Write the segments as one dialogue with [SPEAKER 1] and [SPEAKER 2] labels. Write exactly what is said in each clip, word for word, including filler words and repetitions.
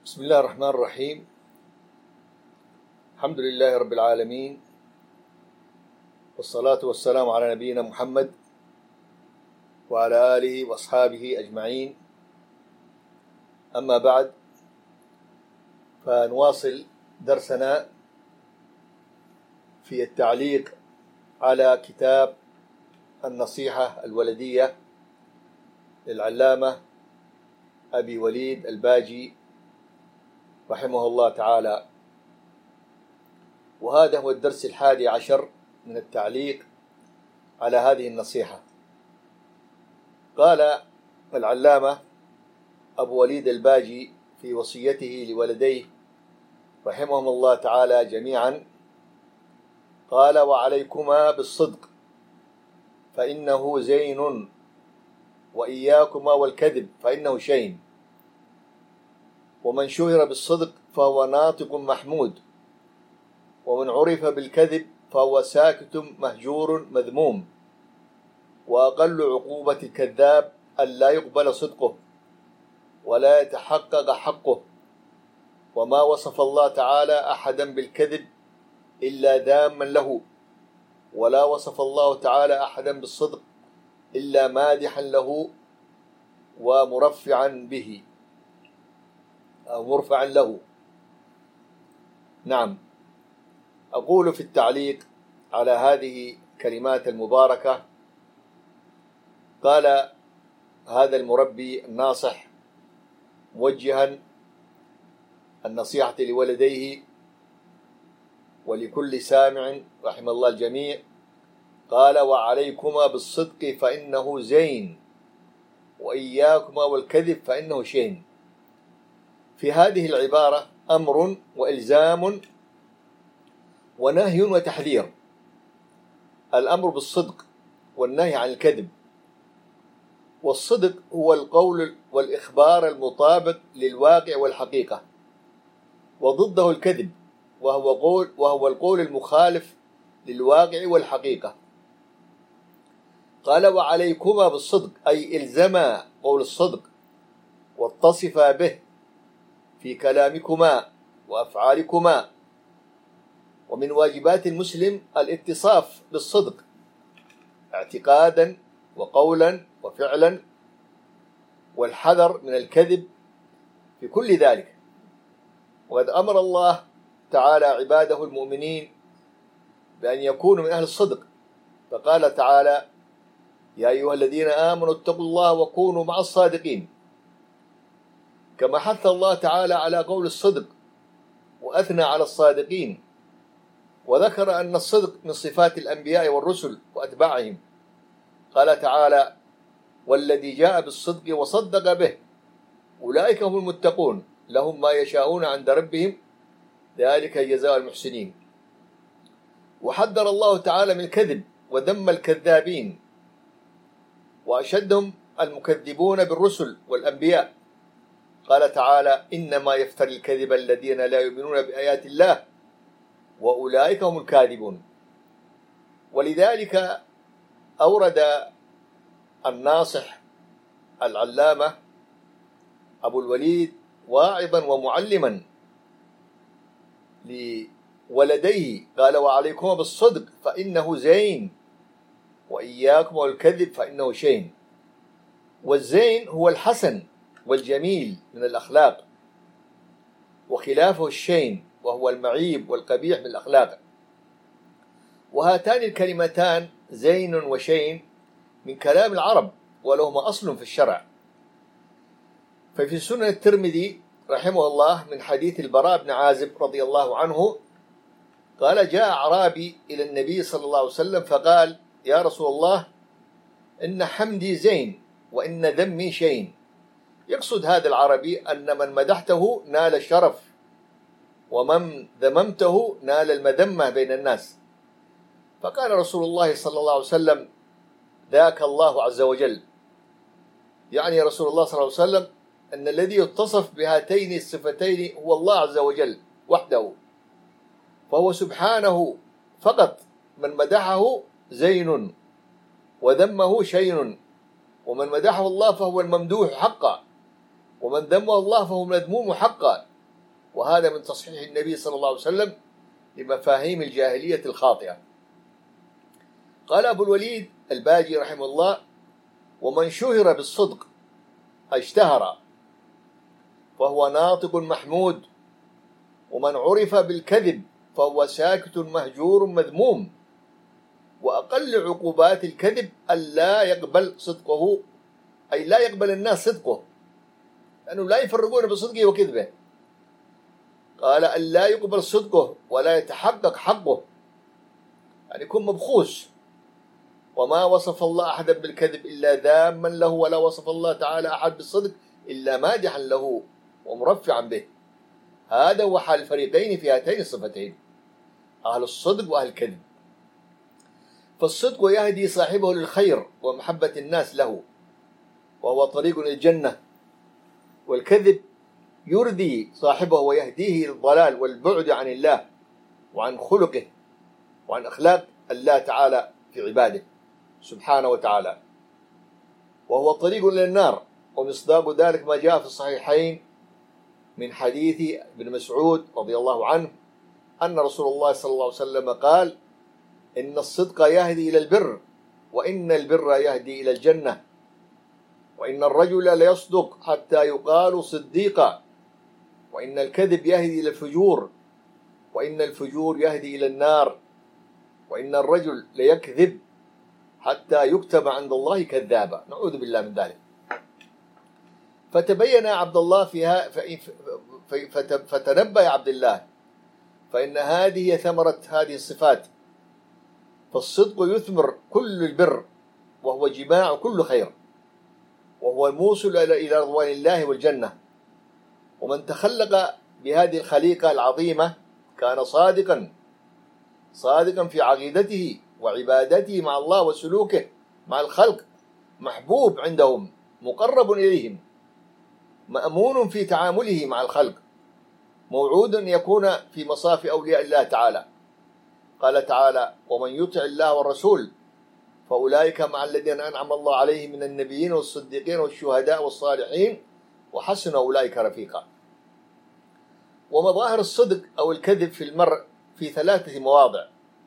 [SPEAKER 1] بسم الله الرحمن الرحيم. الحمد لله رب العالمين، والصلاة والسلام على نبينا محمد وعلى آله وأصحابه أجمعين. أما بعد، فنواصل درسنا في التعليق على كتاب النصيحة الولدية للعلامة أبي وليد الباجي رحمه الله تعالى، وهذا هو الدرس الحادي عشر من التعليق على هذه النصيحة. قال العلامة أبو وليد الباجي في وصيته لولديه رحمهم الله تعالى جميعا، قال: وعليكما بالصدق فإنه زين، وإياكما والكذب فإنه شين، ومن شهر بالصدق فهو ناطق محمود، ومن عرف بالكذب فهو ساكت مهجور مذموم، وأقل عقوبة الكذاب أن لا يقبل صدقه ولا يتحقق حقه. وما وصف الله تعالى أحدا بالكذب إلا ذاما له، ولا وصف الله تعالى أحدا بالصدق إلا مادحا له ومرفعا به أو مرفعا له. نعم، أقول في التعليق على هذه الكلمات المباركة، قال هذا المربي الناصح موجها النصيحة لولديه ولكل سامع رحم الله الجميع، قال: وعليكما بالصدق فإنه زين، وإياكما والكذب فإنه شين. في هذه العبارة أمر وإلزام ونهي وتحذير. الأمر بالصدق والنهي عن الكذب. والصدق هو القول والإخبار المطابق للواقع والحقيقة، وضده الكذب وهو قول وهو القول المخالف للواقع والحقيقة. قال: وعليكما بالصدق، أي إلزما قول الصدق واتصفا به في كلامكما وأفعالكما. ومن واجبات المسلم الاتصاف بالصدق اعتقادا وقولا وفعلا، والحذر من الكذب في كل ذلك. وقد أمر الله تعالى عباده المؤمنين بأن يكونوا من أهل الصدق، فقال تعالى: يا أيها الذين آمنوا اتقوا الله وكونوا مع الصادقين. كما حث الله تعالى على قول الصدق وأثنى على الصادقين، وذكر أن الصدق من صفات الأنبياء والرسل وأتباعهم. قال تعالى: والذي جاء بالصدق وصدق به أولئك هم المتقون لهم ما يشاءون عند ربهم ذلك جزاء المحسنين. وحذر الله تعالى من الكذب وذم الكذابين، وأشدهم المكذبون بالرسل والأنبياء. قال تعالى: إنما يفتري الكذب الذين لا يؤمنون بآيات الله وأولئك هم الكاذبون. ولذلك أورد الناصح العلامة أبو الوليد واعظا ومعلما لولديه، قال: وعليكم بالصدق فإنه زين، وإياكم والكذب فإنه شين. والزين هو الحسن والجميل من الأخلاق، وخلافه الشين وهو المعيب والقبيح من الأخلاق. وهاتان الكلمتان زين وشين من كلام العرب، ولهما أصل في الشرع. ففي سنن الترمذي رحمه الله من حديث البراء بن عازب رضي الله عنه قال: جاء أعرابي إلى النبي صلى الله عليه وسلم فقال: يا رسول الله، إن حمدي زين وإن ذمي شين. يقصد هذا العربي أن من مدحته نال الشرف، ومن ذممته نال المذمة بين الناس. فقال رسول الله صلى الله عليه وسلم: ذاك الله عز وجل. يعني رسول الله صلى الله عليه وسلم أن الذي يتصف بهاتين الصفتين هو الله عز وجل وحده، فهو سبحانه فقط من مدحه زين وذمه شين، ومن مدحه الله فهو الممدوح حقا، ومن ذمه الله فهو المذموم حقا. وهذا من تصحيح النبي صلى الله عليه وسلم لمفاهيم الجاهلية الخاطئة. قال أبو الوليد الباجي رحمه الله: ومن شهر بالصدق اشتهر فهو ناطق محمود، ومن عرف بالكذب فهو ساكت مهجور مذموم، وأقل عقوبات الكذب ألا يقبل صدقه، أي لا يقبل الناس صدقه، لأنه لا يفرقون بصدقه وكذبه. قال ألا يقبل صدقه ولا يتحقق حقه، يعني يكون مبخوس. وما وصف الله أحدا بالكذب إلا ذاما له، ولا وصف الله تعالى أحد بالصدق إلا مادحا له ومرفعا به. هذا هو حال الفريقين في هاتين الصفتين، أهل الصدق وأهل الكذب. فالصدق يهدي صاحبه للخير ومحبة الناس له، وهو طريق للجنة، والكذب يردي صاحبه ويهديه للضلال والبعد عن الله وعن خلقه وعن أخلاق الله تعالى في عباده سبحانه وتعالى، وهو طريق للنار. ومصداق ذلك ما جاء في الصحيحين من حديث ابن مسعود رضي الله عنه أن رسول الله صلى الله عليه وسلم قال: إن الصدق يهدي إلى البر، وإن البر يهدي إلى الجنة، وإن الرجل ليصدق حتى يقال صديقا، وإن الكذب يهدي إلى الفجور، وإن الفجور يهدي إلى النار، وإن الرجل ليكذب حتى يكتب عند الله كذابا، نعوذ بالله من ذلك. فتبين عبد الله فيها فتنبأ عبد الله، فإن هذه ثمرة هذه الصفات. فالصدق يثمر كل البر، وهو جماع كل خير، وهو الموصل إلى رضوان الله والجنة. ومن تخلق بهذه الخليقة العظيمة كان صادقا صادقا في عقيدته وعبادته مع الله وسلوكه مع الخلق، محبوب عندهم، مقرب إليهم، مأمون في تعامله مع الخلق، موعود أن يكون في مصاف أولياء الله تعالى. قال تعالى: ومن يطع الله والرسول فأولئك مع الذين أنعم الله عليهم من النبيين والصديقين والشهداء والصالحين وحسن أولئك رفيقا. ومظاهر الصدق أو الكذب في المرء في ثلاثة مواضع: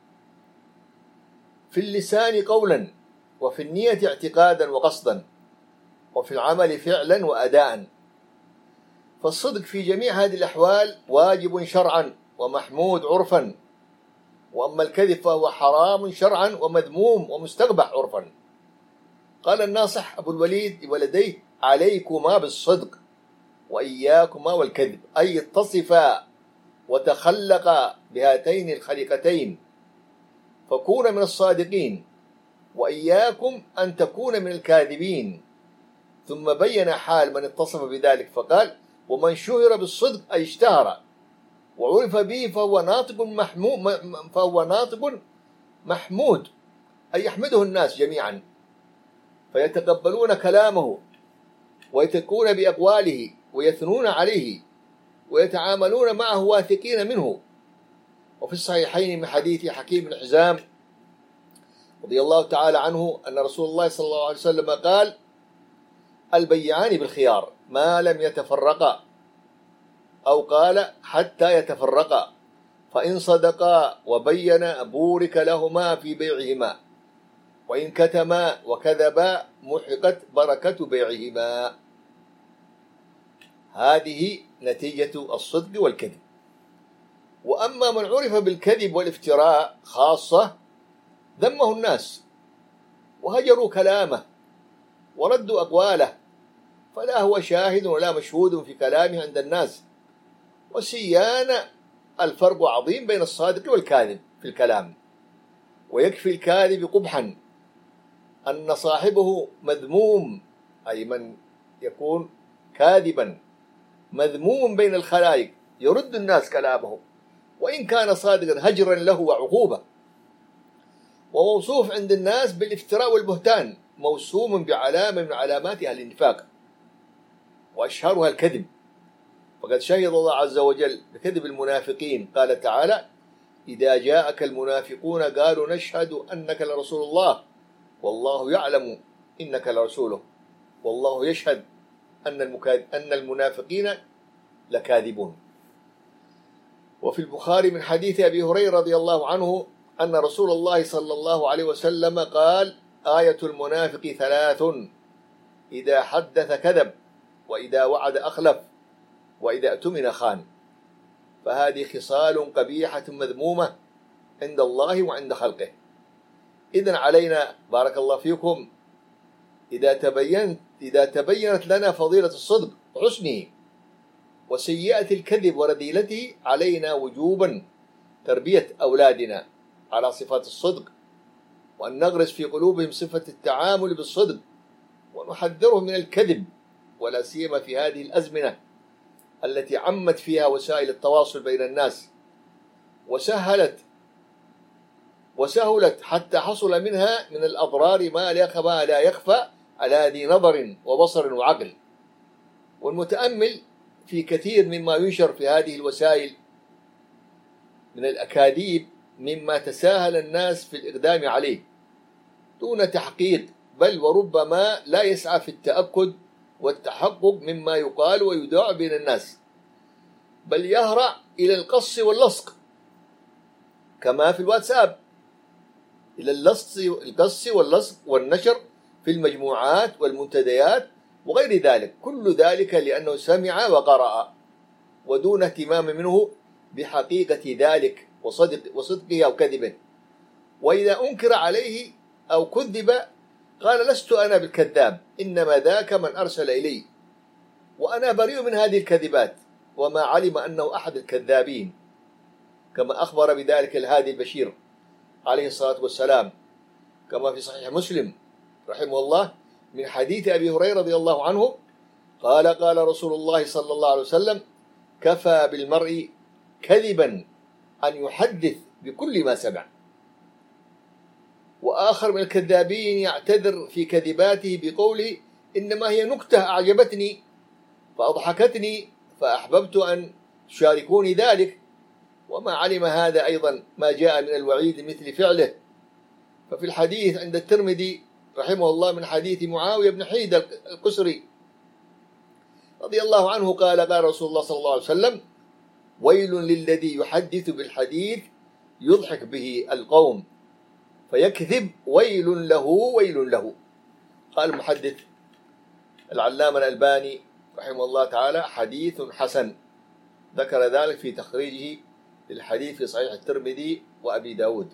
[SPEAKER 1] في اللسان قولا، وفي النية اعتقادا وقصدا، وفي العمل فعلا وأداء. فالصدق في جميع هذه الأحوال واجب شرعا ومحمود عرفا، وأما الكذب فهو حرام شرعا ومذموم ومستقبح عرفا. قال الناصح أبو الوليد لولديه: عليكما بالصدق وإياكما والكذب، أي اتصفا وتخلقا بهاتين الخليقتين، فكون من الصادقين، وإياكم أن تكون من الكاذبين. ثم بين حال من اتصف بذلك فقال: ومن شهر بالصدق أي اشتهر وعرف به فهو ناطق محمود فهو ناطق محمود أي يحمده الناس جميعا، فيتقبلون كلامه ويتكون بأقواله ويثنون عليه ويتعاملون معه واثقين منه. وفي الصحيحين من حديث حكيم بن حزام رضي الله تعالى عنه أن رسول الله صلى الله عليه وسلم قال: البيعان بالخيار ما لم يتفرقا، أو قال حتى يتفرقا، فإن صدقا وبينا بورك لهما في بيعهما، وإن كتما وكذبا محقت بركة بيعهما. هذه نتيجة الصدق والكذب. وأما من عرف بالكذب والافتراء خاصة ذمه الناس وهجروا كلامه وردوا أقواله، فلا هو شاهد ولا مشهود في كلامه عند الناس. وسيان الفرق عظيم بين الصادق والكاذب في الكلام، ويكفي الكاذب قبحا أن صاحبه مذموم، أي من يكون كاذبا مذموم بين الخلائق، يرد الناس كلامه وإن كان صادقا هجرا له وعقوبة. وموصوف عند الناس بالافتراء والبهتان، موسوم بعلامة من علامات أهل النفاق، وأشهرها الكذب. فقد شهد الله عز وجل بكذب المنافقين، قال تعالى: إذا جاءك المنافقون قالوا نشهد أنك لرسول الله والله يعلم إنك لرسوله والله يشهد أن أن المنافقين لكاذبون. وفي البخاري من حديث أبي هريرة رضي الله عنه أن رسول الله صلى الله عليه وسلم قال: آية المنافق ثلاث: إذا حدث كذب، وإذا وعد أخلف، وإذا اؤتمن خان. فهذه خصال قبيحة مذمومة عند الله وعند خلقه. إذن علينا بارك الله فيكم إذا تبينت إذا تبينت لنا فضيلة الصدق وحسنه وسيئة الكذب ورذيلته، علينا وجوبا تربية أولادنا على صفات الصدق، وأن نغرس في قلوبهم صفة التعامل بالصدق، ونحذرهم من الكذب، ولا سيما في هذه الأزمنة التي عمت فيها وسائل التواصل بين الناس وسهلت وسهلت حتى حصل منها من الأضرار ما لا يخفى على ذي نظر وبصر وعقل. والمتأمل في كثير مما ينشر في هذه الوسائل من الأكاذيب مما تساهل الناس في الإقدام عليه دون تحقيق، بل وربما لا يسعى في التأكد والتحقق مما يقال ويذاع بين الناس، بل يهرع إلى القص واللصق كما في الواتساب، إلى القص واللصق والنشر في المجموعات والمنتديات وغير ذلك، كل ذلك لأنه سمع وقرأ ودون اهتمام منه بحقيقة ذلك وصدق وصدقه أو كذبه. وإذا أنكر عليه أو كذب قال: لست أنا بالكذاب، إنما ذاك من أرسل إلي، وأنا بريء من هذه الكذبات، وما علم أنه أحد الكذابين، كما أخبر بذلك الهادي البشير عليه الصلاة والسلام، كما في صحيح مسلم رحمه الله من حديث أبي هريرة رضي الله عنه قال: قال رسول الله صلى الله عليه وسلم: كفى بالمرء كذبا أن يحدث بكل ما سمع. وآخر من الكذابين يعتذر في كذباته بقوله: إنما هي نكتة أعجبتني فأضحكتني فأحببت أن تشاركوني ذلك، وما علم هذا أيضا ما جاء من الوعيد مثل فعله. ففي الحديث عند الترمذي رحمه الله من حديث معاوية بن حيد القسري رضي الله عنه قال: قال رسول الله صلى الله عليه وسلم: ويل للذي يحدث بالحديث يضحك به القوم فيكذب، ويل له ويل له. قال المحدث العلامة الألباني رحمه الله تعالى: حديث حسن، ذكر ذلك في تخريجه للحديث في صحيح الترمذي وأبي داود.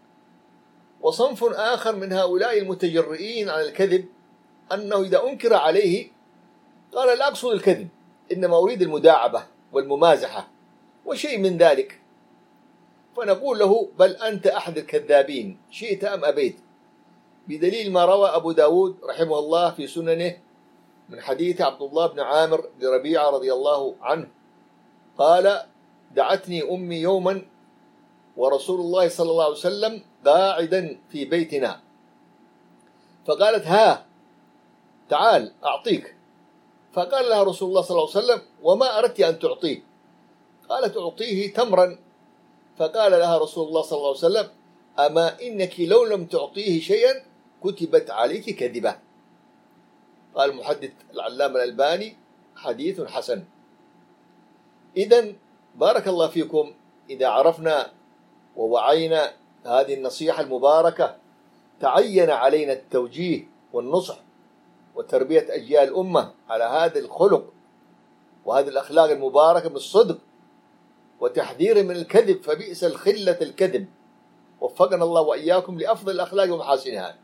[SPEAKER 1] وصنف آخر من هؤلاء المتجرئين على الكذب أنه إذا أنكر عليه قال: لا أقصد الكذب، إنما أريد المداعبة والممازحة وشيء من ذلك، فنقول له: بل أنت أحد الكذابين شئت أم أبيت، بدليل ما روى أبو داود رحمه الله في سننه من حديث عبد الله بن عامر بن ربيعة رضي الله عنه قال: دعتني أمي يوما ورسول الله صلى الله عليه وسلم قاعدا في بيتنا، فقالت: ها تعال أعطيك. فقال لها رسول الله صلى الله عليه وسلم: وما أردت أن تعطيه؟ قالت: أعطيه تمرا. فقال لها رسول الله صلى الله عليه وسلم: أما إنك لو لم تعطيه شيئا كتبت عليك كذبة. قال المحدث العلامة الألباني: حديث حسن. إذن بارك الله فيكم إذا عرفنا ووعينا هذه النصيحة المباركة تعين علينا التوجيه والنصح وتربية أجيال الأمة على هذا الخلق وهذه الأخلاق المباركة بالصدق، وتحذير من الكذب، فبئس الخلة الكذب. وفقنا الله وإياكم لأفضل الأخلاق ومحاسنها.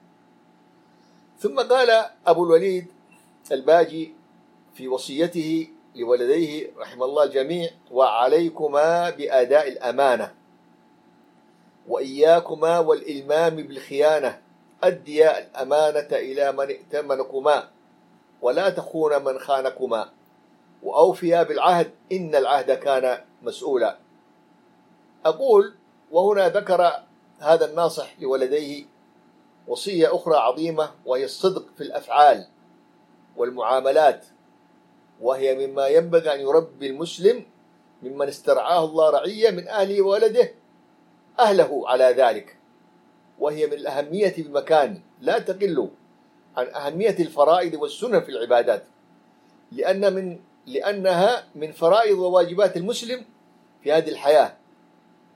[SPEAKER 1] ثم قال أبو الوليد الباجي في وصيته لولديه رحمه الله الجميع: وعليكما بأداء الأمانة، وإياكما والإلمام بالخيانة، أديا الأمانة إلى من ائتمنكما ولا تخون من خانكما، وأوفيا بالعهد إن العهد كان مسؤولا. أقول وهنا ذكر هذا الناصح لولديه وصية أخرى عظيمة، وهي الصدق في الأفعال والمعاملات، وهي مما ينبغي أن يربي المسلم ممن استرعاه الله رعية من أهله وولده أهله على ذلك، وهي من الأهمية بمكان لا تقل عن أهمية الفرائض والسنن في العبادات، لأن من لأنها من فرائض وواجبات المسلم في هذه الحياة،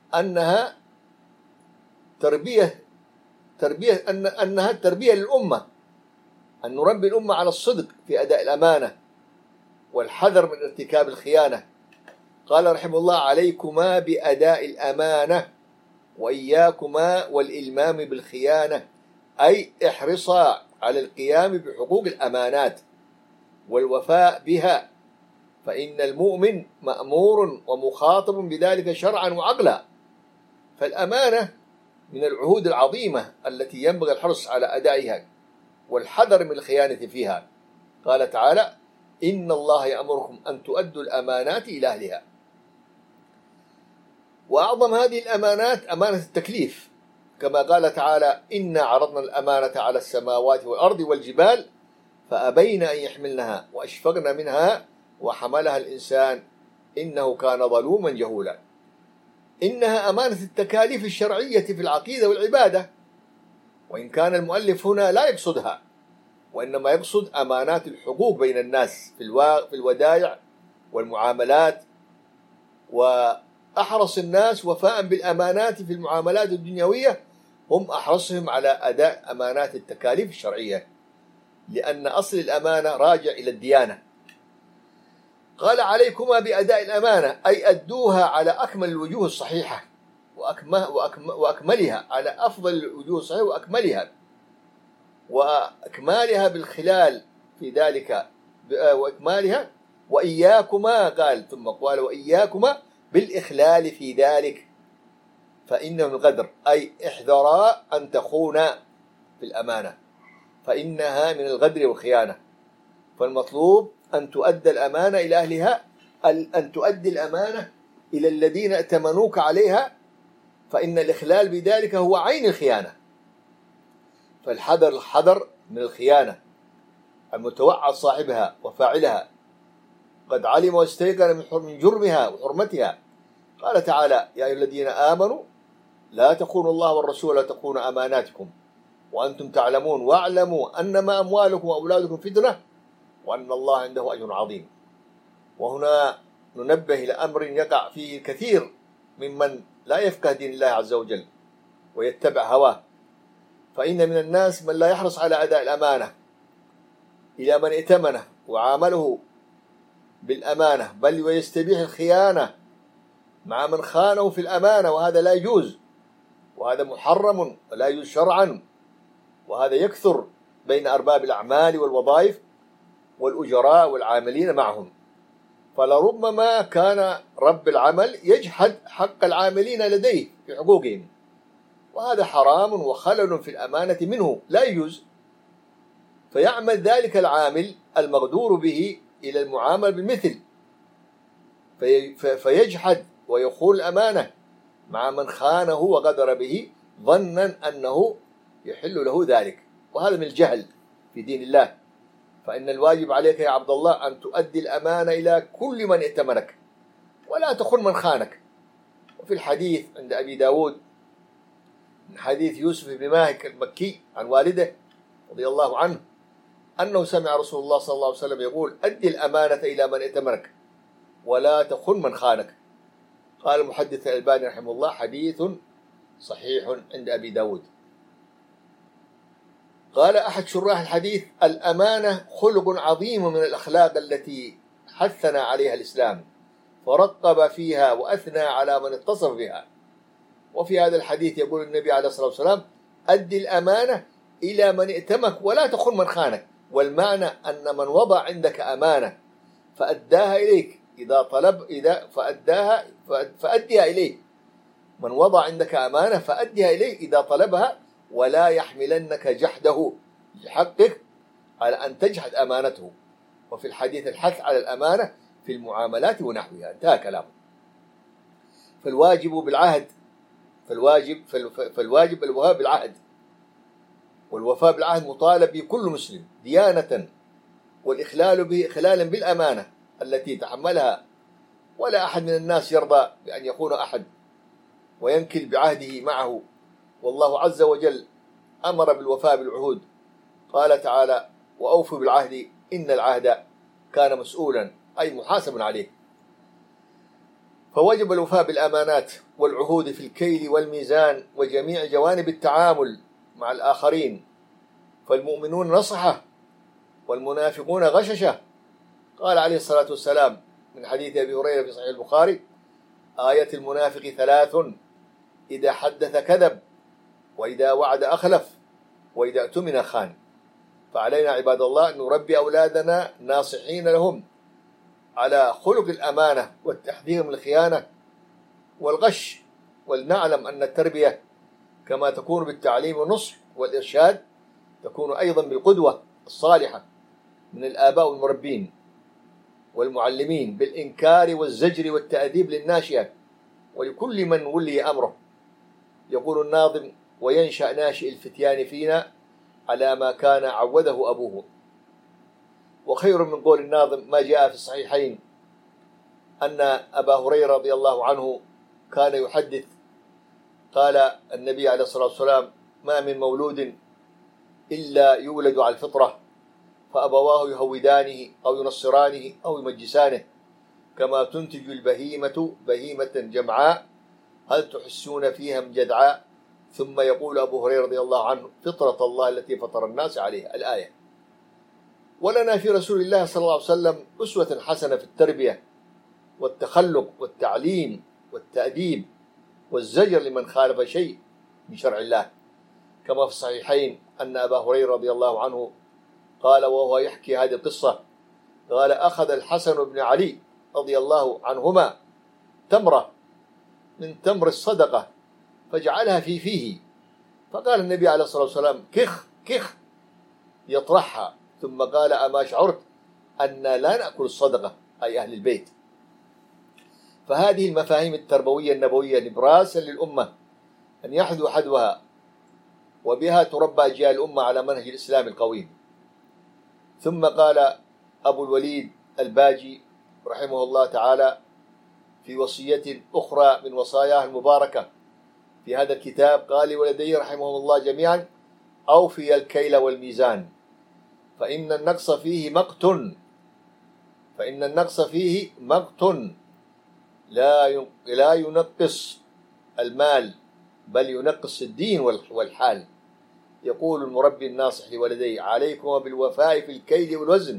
[SPEAKER 1] أنها تربية تربية أن أنها تربية للأمة، أن نربي الأمة على الصدق في أداء الأمانة والحذر من ارتكاب الخيانة. قال رحمه الله: عليكما بأداء الأمانة وإياكما والإلمام بالخيانة، أي احرصا على القيام بحقوق الأمانات والوفاء بها، فإن المؤمن مأمور ومخاطب بذلك شرعا وعقلا. فالأمانة من العهود العظيمة التي ينبغي الحرص على أدائها والحذر من الخيانة فيها. قال تعالى: إن الله يأمركم أن تؤدوا الأمانات إلى أهلها. وأعظم هذه الأمانات أمانة التكليف، كما قال تعالى: إنا عرضنا الأمانة على السماوات والأرض والجبال فأبين أن يحملنها وأشفقن منها وحملها الإنسان إنه كان ظلوما جهولا. إنها أمانة التكاليف الشرعية في العقيدة والعبادة، وإن كان المؤلف هنا لا يقصدها، وإنما يقصد أمانات الحقوق بين الناس في الودائع والمعاملات. وأحرص الناس وفاء بالأمانات في المعاملات الدنيوية هم أحرصهم على أداء أمانات التكاليف الشرعية، لأن أصل الأمانة راجع إلى الديانة. قال: عليكما بأداء الأمانة، أي أدوها على أكمل الوجوه الصحيحة وأكملها، على أفضل الوجوه الصحيحة وأكملها وأكمالها بالخلال في ذلك وأكمالها. وإياكما، قال ثم قال: وإياكما بالإخلال في ذلك، فإنه الغدر، أي احذرا أن تخونا في الأمانة، فإنها من الغدر والخيانة. فالمطلوب أن تؤدى الأمانة إلى أهلها، أن تؤدي الأمانة إلى الذين ائتمنوك عليها، فإن الإخلال بذلك هو عين الخيانة. فالحذر الحذر من الخيانة المتوعد صاحبها وفاعلها قد علم واستيقن من جرمها وحرمتها. قال تعالى: يا أيها الذين آمنوا لا تخونوا الله والرسول ولا تخونوا أماناتكم وأنتم تعلمون واعلموا أنما أموالكم وأولادكم فتنة وأن الله عنده أجر عظيم. وهنا ننبه إلى أمر يقع فيه الكثير ممن لا يفقه دين الله عز وجل ويتبع هواه. فإن من الناس من لا يحرص على أداء الأمانة إلى من ائتمنه وعامله بالأمانة، بل ويستبيح الخيانة مع من خانه في الأمانة، وهذا لا يجوز، وهذا محرم ولا يجوز شرعا، وهذا يكثر بين أرباب الأعمال والوظائف والأجراء والعاملين معهم. فلربما كان رب العمل يجحد حق العاملين لديه في حقوقهم، وهذا حرام وخلل في الأمانة منه لا يجوز. فيعمل ذلك العامل المغدور به إلى المعامل بالمثل، فيجحد ويخون الأمانة مع من خانه وغدر به ظنا أنه يحل له ذلك، وهذا من الجهل في دين الله. فإن الواجب عليك يا عبد الله أن تؤدي الأمانة إلى كل من ائتمنك ولا تخن من خانك. وفي الحديث عند أبي داود من حديث يوسف بن ماهك المكي عن والده رضي الله عنه أنه سمع رسول الله صلى الله عليه وسلم يقول: أدي الأمانة إلى من ائتمنك ولا تخن من خانك. قال المحدث الألباني رحمه الله: حديث صحيح عند أبي داود. قال أحد شراح الحديث: الأمانة خلق عظيم من الأخلاق التي حثنا عليها الإسلام، فرقب فيها وأثنى على من اتصف بها. وفي هذا الحديث يقول النبي عليه الصلاة والسلام: أدي الأمانة إلى من ائتمك ولا تخن من خانك. والمعنى أن من وضع عندك أمانة فأداها إليك إذا طلب إذا فأداها فأديها إليه، من وضع عندك أمانة فأديها إليه إذا طلبها، ولا يحملنك جحده لحقك على أن تجحد أمانته. وفي الحديث الحث على الأمانة في المعاملات ونحوها. انتهى كلامه. فالواجب بالعهد فالواجب فالواجب الوفاء بالعهد، والوفاء بالعهد مطالب به كل مسلم ديانة، والإخلال به إخلالا بالأمانة التي تحملها. ولا أحد من الناس يرضى بأن يخون أحد وينكل بعهده معه، والله عز وجل أمر بالوفاء بالعهود. قال تعالى: وأوفوا بالعهد إن العهد كان مسؤولا، أي محاسب عليه. فوجب الوفاء بالأمانات والعهود في الكيل والميزان وجميع جوانب التعامل مع الآخرين، فالمؤمنون نصحة والمنافقون غششة. قال عليه الصلاة والسلام من حديث أبي هريرة في صحيح البخاري: آية المنافق ثلاث: إذا حدث كذب، وإذا وعد أخلف، وإذا اؤتمن خان. فعلينا عباد الله أن نربي أولادنا ناصحين لهم على خلق الأمانة والتحذير من الخيانة والغش، ولنعلم أن التربية كما تكون بالتعليم والنصح والإرشاد تكون أيضا بالقدوة الصالحة من الآباء والمربين والمعلمين، بالإنكار والزجر والتأديب للناشئة ولكل من ولي أمره. يقول الناظم: وينشأ ناشئ الفتيان فينا على ما كان عوده أبوه. وخير من قول الناظم ما جاء في الصحيحين أن أبا هريرة رضي الله عنه كان يحدث، قال النبي عليه الصلاة والسلام: ما من مولود إلا يولد على الفطرة، فأبواه يهودانه أو ينصرانه أو يمجسانه، كما تنتج البهيمة بهيمة جمعاء، هل تحسون فيها من جدعاء؟ ثم يقول أبو هريرة رضي الله عنه: فطرة الله التي فطر الناس عليها. الآية. ولنا في رسول الله صلى الله عليه وسلم أسوة حسنة في التربية والتخلق والتعليم والتأديب والزجر لمن خالف شيء من شرع الله، كما في الصحيحين أن أبا هريرة رضي الله عنه قال وهو يحكي هذه القصة، قال: أخذ الحسن بن علي رضي الله عنهما تمرة من تمر الصدقة فجعلها في فيه، فقال النبي عليه الصلاة والسلام: كخ كخ، يطرحها، ثم قال: أما شعرت أن لا نأكل الصدقة، أي أهل البيت. فهذه المفاهيم التربوية النبوية نبراسا للأمة أن يحذو حذوها، وبها تربى أجيال الأمة على منهج الإسلام القويم. ثم قال أبو الوليد الباجي رحمه الله تعالى في وصية أخرى من وصاياه المباركة في هذا الكتاب، قال لولديه رحمه الله جميعا: أوفي الكيل والميزان، فإن النقص فيه مقت فإن النقص فيه مقت لا لا ينقص المال، بل ينقص الدين والحال. يقول المربي الناصح لولديه: عليكم بالوفاء في الكيل والوزن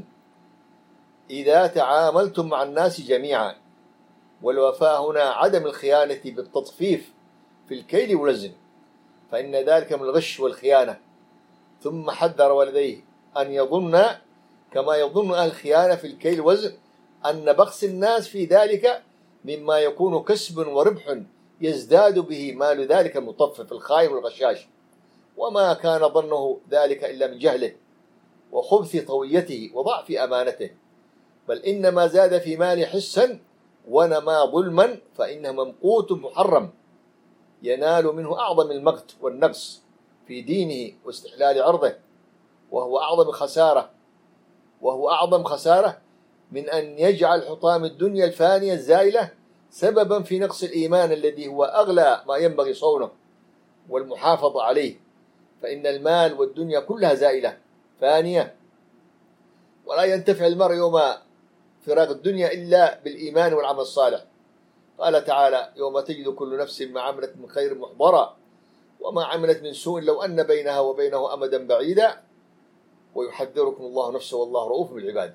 [SPEAKER 1] إذا تعاملتم مع الناس جميعا. والوفاء هنا عدم الخيانة بالتطفيف في الكيل والوزن، فإن ذلك من الغش والخيانة. ثم حذر ولديه أن يظن كما يظن أهل الخيانة في الكيل والوزن أن بخس الناس في ذلك مما يكون كسب وربح يزداد به مال ذلك المطفف الخائن والغشاش، وما كان ظنه ذلك إلا من جهله وخبث طويته وضعف أمانته، بل إنما زاد في مال حسا ونما ظلما، فإنه ممقوت محرم ينال منه أعظم المقت والنقص في دينه واستحلال عرضه، وهو أعظم خسارة وهو أعظم خسارة من أن يجعل حطام الدنيا الفانية الزائلة سببا في نقص الإيمان الذي هو أغلى ما ينبغي صونه والمحافظة عليه، فإن المال والدنيا كلها زائلة فانية، ولا ينتفع المرء يوم فراق الدنيا إلا بالإيمان والعمل الصالح. قال تعالى: يوم تجد كل نفس ما عملت من خير محضرا وما عملت من سوء لو أن بينها وبينه أمدا بعيدا ويحذركم الله نفسه والله رؤوف بالعباد.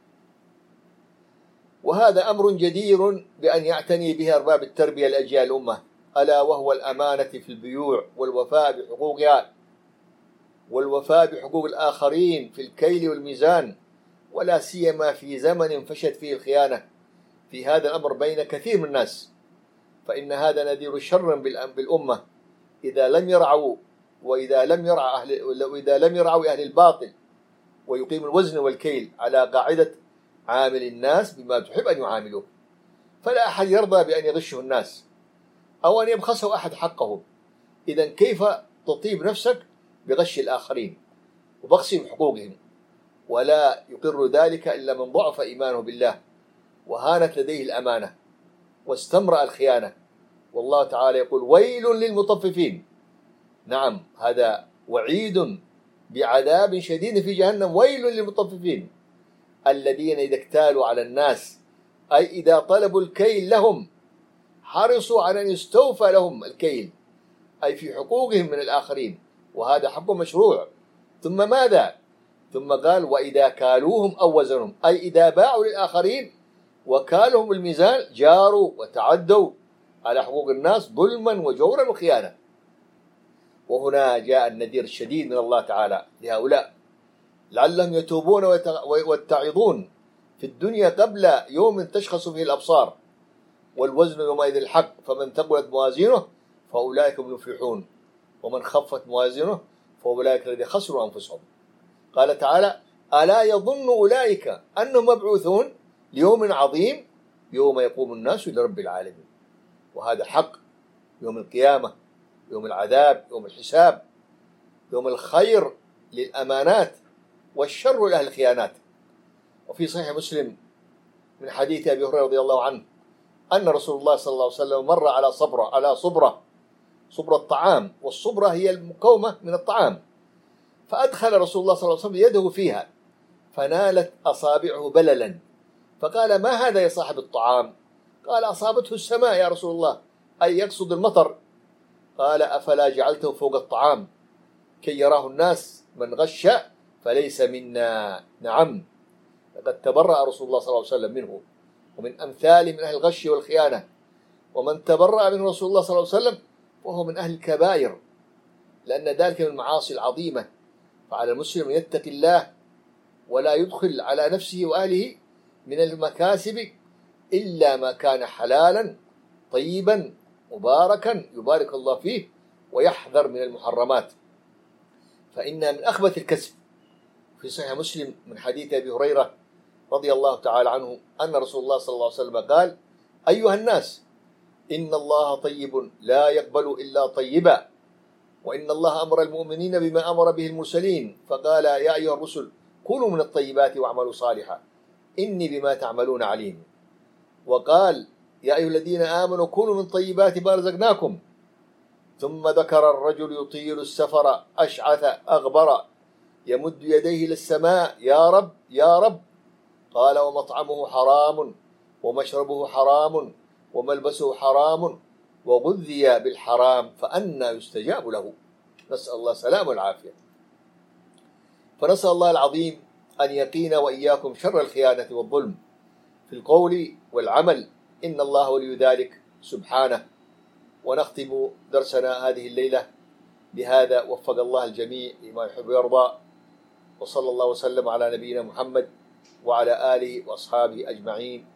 [SPEAKER 1] وهذا أمر جدير بأن يعتني به أرباب التربية لأجيال الأمة، ألا وهو الأمانة في البيوع والوفاء بحقوقها والوفاء بحقوق الآخرين في الكيل والميزان، ولا سيما في زمن فشت فيه الخيانة في هذا الأمر بين كثير من الناس، فإن هذا نذير شر بالأمة إذا لم يرعوا وإذا لم يرعى أهل وإذا لم يرعوا أهل الباطل ويقيم الوزن والكيل على قاعدة عامل الناس بما تحب أن يعاملوه. فلا أحد يرضى بأن يغشه الناس أو أن يبخسه أحد حقه. إذن كيف تطيب نفسك بغش الآخرين وبخسهم حقوقهم؟ ولا يقر ذلك إلا من ضعف إيمانه بالله وهانت لديه الأمانة واستمرأ الخيانة. والله تعالى يقول: ويل للمطففين. نعم، هذا وعيد بعذاب شديد في جهنم. ويل للمطففين الذين إذا اكتالوا على الناس، أي إذا طلبوا الكيل لهم حرصوا على أن يستوفى لهم الكيل، أي في حقوقهم من الآخرين، وهذا حق مشروع. ثم ماذا؟ ثم قال وإذا كالوهم أو وزنهم، أي إذا باعوا للآخرين وكالهم الميزان جاروا وتعدوا على حقوق الناس ظلما وجورا وخيانة. وهنا جاء النذير الشديد من الله تعالى لهؤلاء لعلهم يتوبون ويتعظون في الدنيا قبل يوم تشخص فيه الأبصار، والوزن يومئذ الحق، فمن ثقلت موازينه فأولئك هم المفلحون، ومن خفت موازينه فأولئك الذين خسروا أنفسهم. قال تعالى ألا يظن أولئك أنهم مبعوثون ليوم عظيم يوم يقوم الناس لرب العالمين. وهذا حق، يوم القيامة، يوم العذاب، يوم الحساب، يوم الخير للأمانات والشر لأهل الخيانات. وفي صحيح مسلم من حديث أبي هريرة رضي الله عنه أن رسول الله صلى الله عليه وسلم مر على صبرة على صبرة صبرة الطعام، والصبرة هي المكومة من الطعام، فأدخل رسول الله صلى الله عليه وسلم يده فيها فنالت أصابعه بللا، فقال ما هذا يا صاحب الطعام؟ قال أصابته السماء يا رسول الله، أي يقصد المطر. قال أفلا جعلته فوق الطعام كي يراه الناس، من غش فليس منا. نعم، لقد تبرأ رسول الله صلى الله عليه وسلم منه ومن أمثاله من أهل الغش والخيانة، ومن تبرأ من رسول الله صلى الله عليه وسلم وهو من أهل الكبائر، لأن ذلك من المعاصي العظيمة. فعلى المسلم أن يتقي الله ولا يدخل على نفسه وأهله من المكاسب إلا ما كان حلالا طيبا مباركا يبارك الله فيه، ويحذر من المحرمات فإنها من أخبث الكسب. في صحيح مسلم من حديث أبي هريرة رضي الله تعالى عنه أن رسول الله صلى الله عليه وسلم قال أيها الناس إن الله طيب لا يقبل إلا طيبا، وإن الله أمر المؤمنين بما أمر به المرسلين، فقال يا أيها الرسل كونوا من الطيبات واعملوا صالحا إني بما تعملون عليم. وقال يا أيها الذين آمنوا كونوا من طيبات ما رزقناكم. ثم ذكر الرجل يطيل السفر أشعث أغبر يمد يديه للسماء يا رب يا رب. قال ومطعمه حرام ومشربه حرام وملبسه حرام وغذي بالحرام فأنى يستجاب له. نسأل الله السلامة والعافية. فنسأل الله العظيم أن يقينا وإياكم شر الخيانة والظلم في القول والعمل، إن الله ولي ذلك سبحانه. ونختم درسنا هذه الليلة بهذا: وفق الله الجميع لما يحب ويرضى، وصلى الله وسلم على نبينا محمد وعلى آله وأصحابه أجمعين.